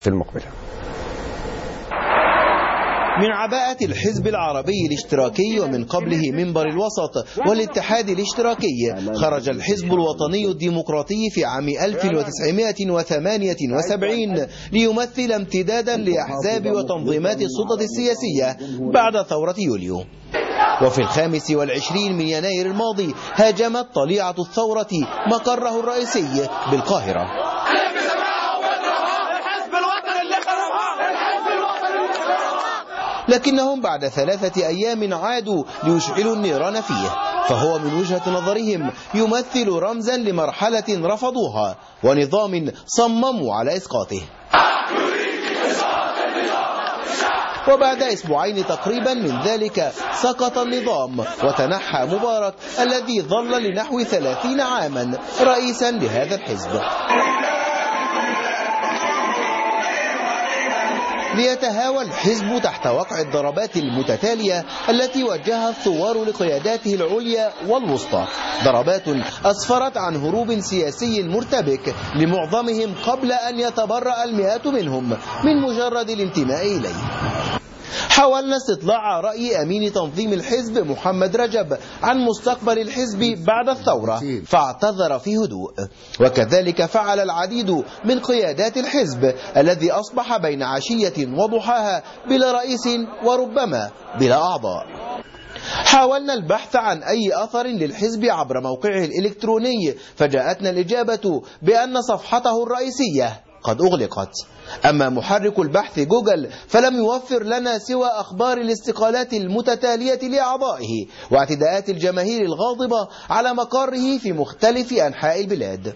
في المقبلة. من عباءة الحزب العربي الاشتراكي ومن قبله منبر الوسط والاتحاد الاشتراكي، خرج الحزب الوطني الديمقراطي في عام 1978 ليمثل امتدادا لأحزاب وتنظيمات السلطة السياسية بعد ثورة يوليو. وفي 25 من يناير الماضي هاجمت طليعة الثورة مقره الرئيسي بالقاهرة، لكنهم بعد 3 أيام عادوا ليشعلوا النيران فيه، فهو من وجهة نظرهم يمثل رمزا لمرحلة رفضوها ونظام صمموا على إسقاطه. وبعد أسبوعين تقريبا من ذلك سقط النظام وتنحى مبارك الذي ظل لنحو 30 عاما رئيسا لهذا الحزب، ليتهاوى الحزب تحت وقع الضربات المتتالية التي وجهها الثوار لقياداته العليا والوسطى، ضربات أسفرت عن هروب سياسي مرتبك لمعظمهم قبل أن يتبرأ المئات منهم من مجرد الانتماء إليه. حاولنا استطلاع رأي أمين تنظيم الحزب محمد رجب عن مستقبل الحزب بعد الثورة، فاعتذر في هدوء، وكذلك فعل العديد من قيادات الحزب الذي أصبح بين عشية وضحاها بلا رئيس وربما بلا أعضاء. حاولنا البحث عن أي أثر للحزب عبر موقعه الإلكتروني، فجاءتنا الإجابة بأن صفحته الرئيسية قد أغلقت. أما محرك البحث جوجل فلم يوفر لنا سوى أخبار الاستقالات المتتالية لأعضائه واعتداءات الجماهير الغاضبة على مقره في مختلف أنحاء البلاد.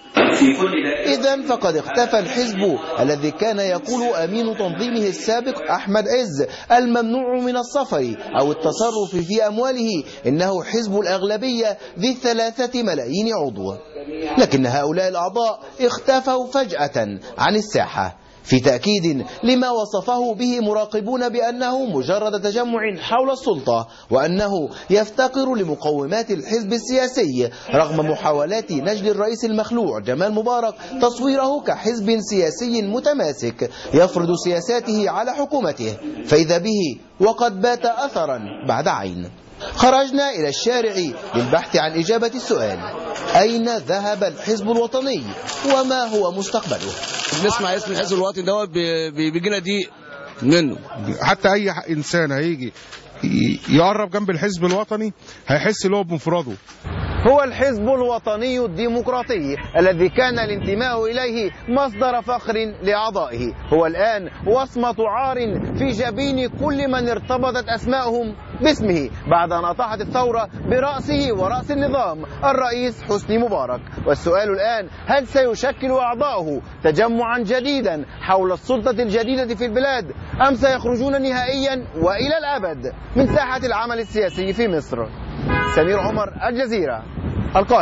إذن فقد اختفى الحزب الذي كان يقول أمين تنظيمه السابق أحمد عز الممنوع من السفر أو التصرف في أمواله إنه حزب الأغلبية ذي 3 ملايين عضو، لكن هؤلاء الأعضاء اختفوا فجأة عن الساحة، في تأكيد لما وصفه به مراقبون بأنه مجرد تجمع حول السلطة، وأنه يفتقر لمقومات الحزب السياسي رغم محاولات نجل الرئيس المخلوع جمال مبارك تصويره كحزب سياسي متماسك يفرض سياساته على حكومته، فإذا به وقد بات أثرا بعد عين. خرجنا إلى الشارع للبحث عن إجابة السؤال: أين ذهب الحزب الوطني وما هو مستقبله؟ بنسمع اسم الحزب الوطني دوت بيجينا ضيق منه. حتى أي إنسان هيجي يقرب جنب الحزب الوطني هيحس له بمفرده. هو الحزب الوطني الديمقراطي الذي كان الانتماء إليه مصدر فخر لأعضائه، هو الآن وصمة عار في جبين كل من ارتبطت أسماءهم باسمه بعد أن أطاحت الثورة برأسه ورأس النظام الرئيس حسني مبارك. والسؤال الآن: هل سيشكل أعضاؤه تجمعا جديدا حول السلطة الجديدة في البلاد، أم سيخرجون نهائيا وإلى الأبد من ساحة العمل السياسي في مصر؟ سمير عمر، الجزيرة، القاهرة.